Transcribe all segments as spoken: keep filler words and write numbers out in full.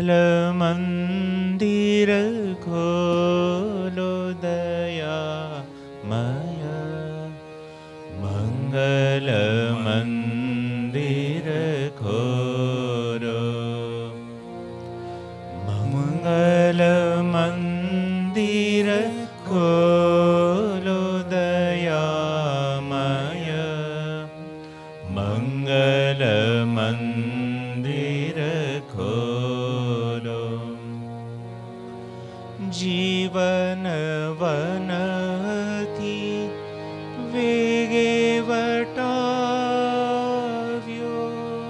મંગલ મંદિર ખોલો દયામય. મંગલ મંદિર ખોલો. મંગલ મંદિર ખોલો દયામય. મંગલ મંદિર ખોલો. જીવન વનથી વેગે વટાવ્યો.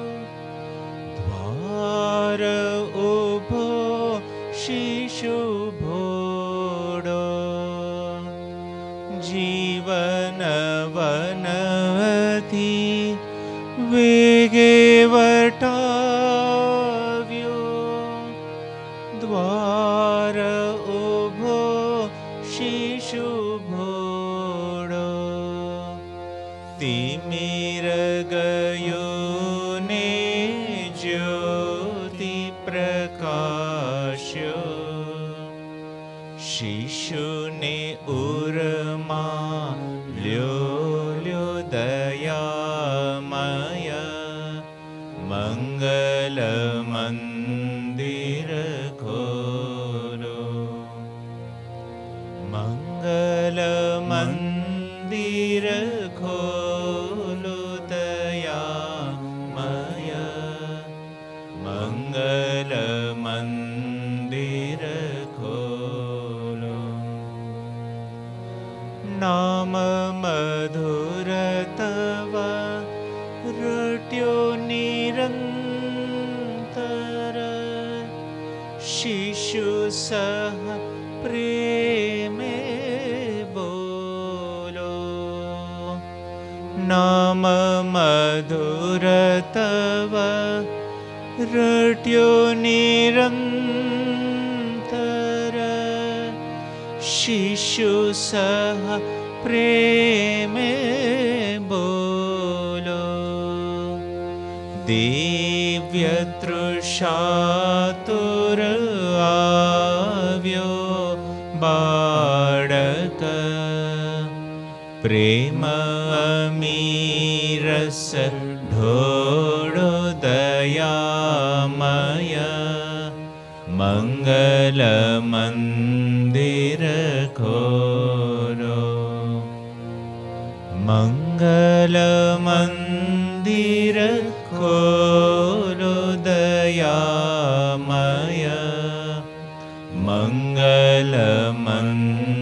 દ્વાર ઉભો શિશુ ભોળો. જીવન વનથી વેગે વટાવ્યો. દ્વાર ઉભો શિશુ ભોળો. તિમિર ગયો ને જ્યોતિ પ્રકાશ્યો. શિશુને ઉરમાં લ્યો લ્યો દયામય. મંગલ મંદિર ખોલો. મંગલ મંદિર ખોલો દયામય. મંગલ મંદિર ખોલો. નામ મધુર તવ રટ્યો નિરંતર. શિશુ સહ પ્રેમે બોલો. નામ મધુર તવ રટ્યો નિરંતર. શિશુ સહ પ્રેમે બોલો. દિવ્ય તૃષાતુર આવ્યો બાળક. પ્રેમ અમીરસ ઢોળો દયામય. મંગલ મંદિર ખોલો. મંગલ મંદિર ખોલો દયામય. મંગલ મંદિર